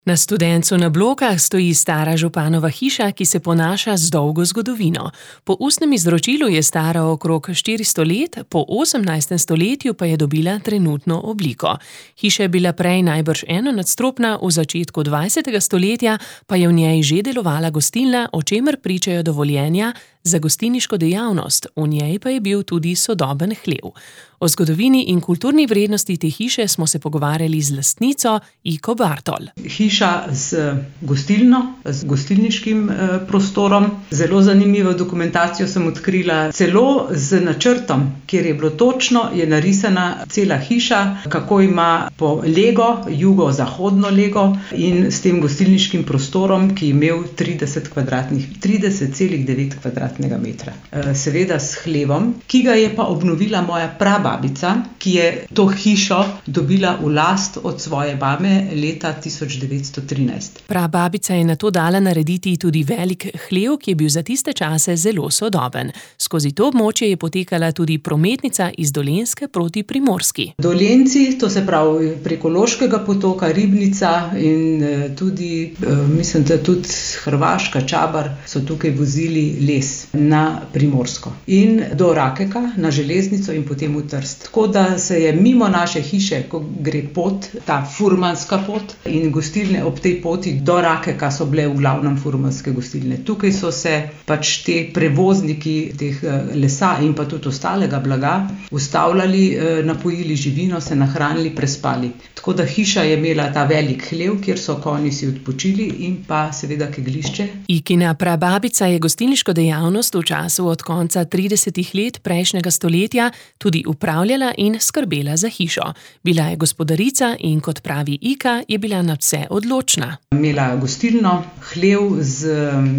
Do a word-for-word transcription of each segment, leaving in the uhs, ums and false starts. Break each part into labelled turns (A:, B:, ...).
A: Na Studencu na Blokah stoji stara županova hiša, ki se ponaša z dolgo zgodovino. Po ustnem izročilu je stara okrog štiristo let, po osemnajstem stoletju pa je dobila trenutno obliko. Hiša je bila prej najbrž enonadstropna, v začetku dvajsetega stoletja pa je v njej že delovala gostilna, o čemer pričajo dovoljenja za gostilniško dejavnost, v njej pa je bil tudi sodoben hlev. O zgodovini in kulturni vrednosti te hiše smo se pogovarjali z lastnico Iko Bartol.
B: Hiša z gostilno, z gostilniškim eh, prostorom. Zelo zanimivo dokumentacijo sem odkrila, celo z načrtom, kjer je bilo točno, je narisana cela hiša, kako ima po lego, jugo-zahodno lego in s tem gostilniškim prostorom, ki je imel trideset kvadratnih, trideset celih devet kvadratnega metra. Eh, seveda s hlevom, ki ga je pa obnovila moja prababica, ki je to hišo dobila v last od svoje mame leta tisoč devetsto trinajst.
A: Prababica je nato dala narediti tudi velik hlev, ki je bil za tiste čase zelo sodoben. Skozi to območje je potekala tudi prometnica iz Dolenjske proti Primorski.
B: Dolenjci, to se pravi preko Loškega potoka, Ribnica in tudi, mislim, da tudi Hrvaška, Čabar, so tukaj vozili les na Primorsko. In do Rakeka na železnico in potem v Trst. Tako da se je mimo naše hiše, ko gre pot, ta furmanska pot in gostilne ob tej poti do Rakeka so bile v glavnem furmanske gostilne. Tukaj so se pač te prevozniki teh lesa in pa tudi ostalega blaga ustavljali, napojili živino, se nahranili, prespali. Tako da hiša je imela ta velik hlev, kjer so konji si odpočili in pa seveda kegljišče.
A: Ikina prababica je gostilniško dejavnost v času od konca tridesetih let prejšnjega stoletja tudi upravljala in skrbela za hišo. Bila je gospodarica in kot pravi Ika, je bila nadvse odločna.
B: Imela gostilno, hlev z,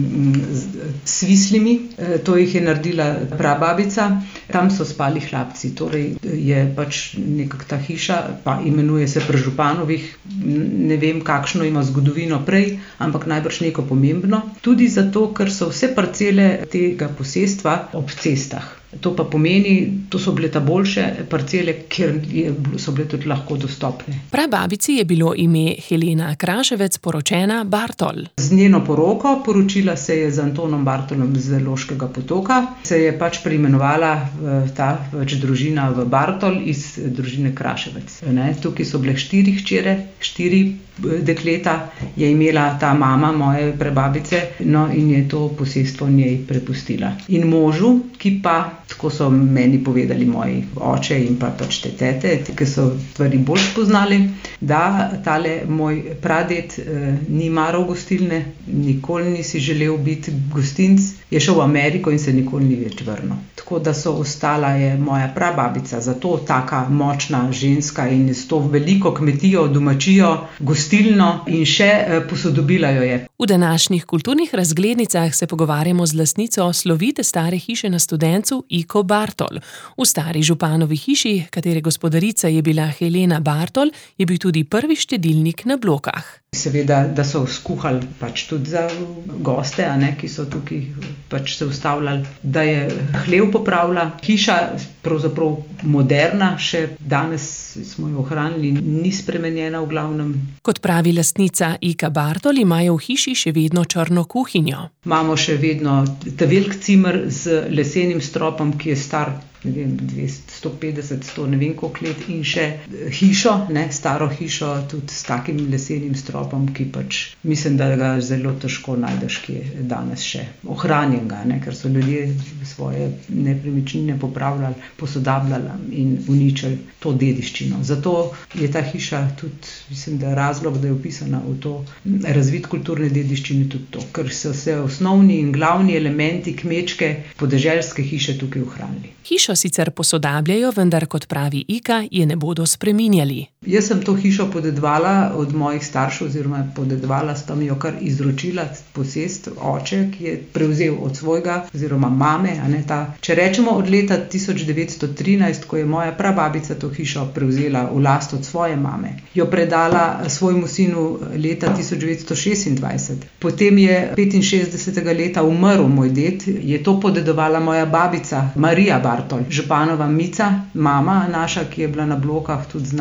B: z svislimi, to jih je naredila prababica, tam so spali hlapci, torej je pač nekak ta hiša, pa imenuje se pri županovih, ne vem kakšno ima zgodovino prej, ampak najbrž neko pomembno, tudi zato, ker so vse parcele tega posestva ob cestah. To pa pomeni, to so bile ta boljše parcele, kjer so bile tudi lahko dostopne.
A: Prababici je bilo ime Helena Kraševec, poročena Bartol.
B: Z njeno poroko poročila se je z Antonom Bartolom z Loškega potoka, se je pač preimenovala ta pač družina v Bartol iz družine Kraševec. Ne? Tukaj so bile štiri hčere, štiri dekleta je imela ta mama moje prababice, no in je to posestvo njej prepustila. In možu, ki pa, tako so meni povedali moji oče in pa pač te tete, ki so stvari bolj spoznali, da tale moj praded eh, ni maral gostilne, nikoli nisi želel biti gostinc, je šel v Ameriko in se nikoli ni več vrnil. Tako da so ostala je moja prababica, zato taka močna ženska in s to veliko kmetijo, domačijo, gostilno in še eh, posodobila jo je.
A: V današnjih kulturnih razglednicah se pogovarjamo z lastnico slovite stare hiše na Studencu Iko Bartol. V stari županovi hiši, katere gospodarica je bila Helena Bartol, je bil tudi prvi štedilnik na Blokah.
B: Seveda, da so skuhali pač tudi za goste, a ne, ki so tukaj pač se ustavljali, da je hlev popravila. Hiša, pravzaprav moderna, še danes smo jo ohranili, ni spremenjena v glavnem.
A: Kot pravi lastnica Ika Bartol, imajo v hiši še vedno črno kuhinjo.
B: Imamo še vedno ta velik cimer z lesenim stropom, ki je star, ne vem, dvesto petdeset, sto, ne vem koliko let, in še hišo, ne, staro hišo, tudi s takim lesenim stropom, ki pač mislim, da ga zelo težko najdeš, ki je danes še ohranjenega, ne, ker so ljudje svoje nepremičnine popravljali, posodabljali in uničili to dediščino. Zato je ta hiša tudi, mislim, da je razlog, da je vpisana v to razvid kulturne dediščine tudi to, ker so se osnovni in glavni elementi kmečke podeželske hiše tukaj ohranili.
A: Hišo sicer posodabljajo, vendar kot pravi Ika, je ne bodo spreminjali.
B: Jaz sem to hišo podedovala od mojih staršev, oziroma podedovala, sta mi jo kar izročila posest oče, ki je prevzel od svojega, oziroma mame, a ne ta. Če rečemo od leta tisoč devetsto trinajst, ko je moja prababica to hišo prevzela v last od svoje mame, jo predala svojemu sinu leta tisoč devetsto šestindvajset. Potem je petinšestdesetega leta umrl moj ded, je to podedovala moja babica Marija Bartol, županova Mica, mama naša, ki je bila na Blokah tudi znana.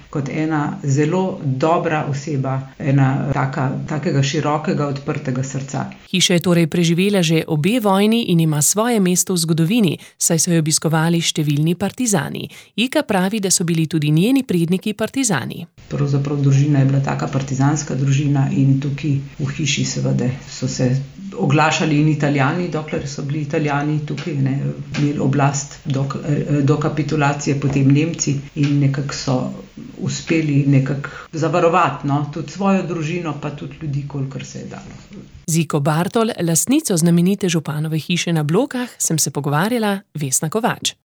B: kot ena zelo dobra oseba, ena taka, takega širokega, odprtega srca.
A: Hiša je torej preživela že obe vojni in ima svoje mesto v zgodovini, saj so jo obiskovali številni partizani. Ika pravi, da so bili tudi njeni predniki partizani.
B: Pravzaprav družina je bila taka partizanska družina in tukaj v hiši seveda so se oglašali in Italijani, dokler so bili Italijani tukaj, ne, imeli oblast do, do kapitulacije, potem Nemci in nekako so uspeli nekako zavarovati, no, tudi svojo družino, pa tudi ljudi, kolikor se je dalo.
A: Z Iko Bartol, lastnico znamenite županove hiše na Blokah, sem se pogovarjala Vesna Kovač.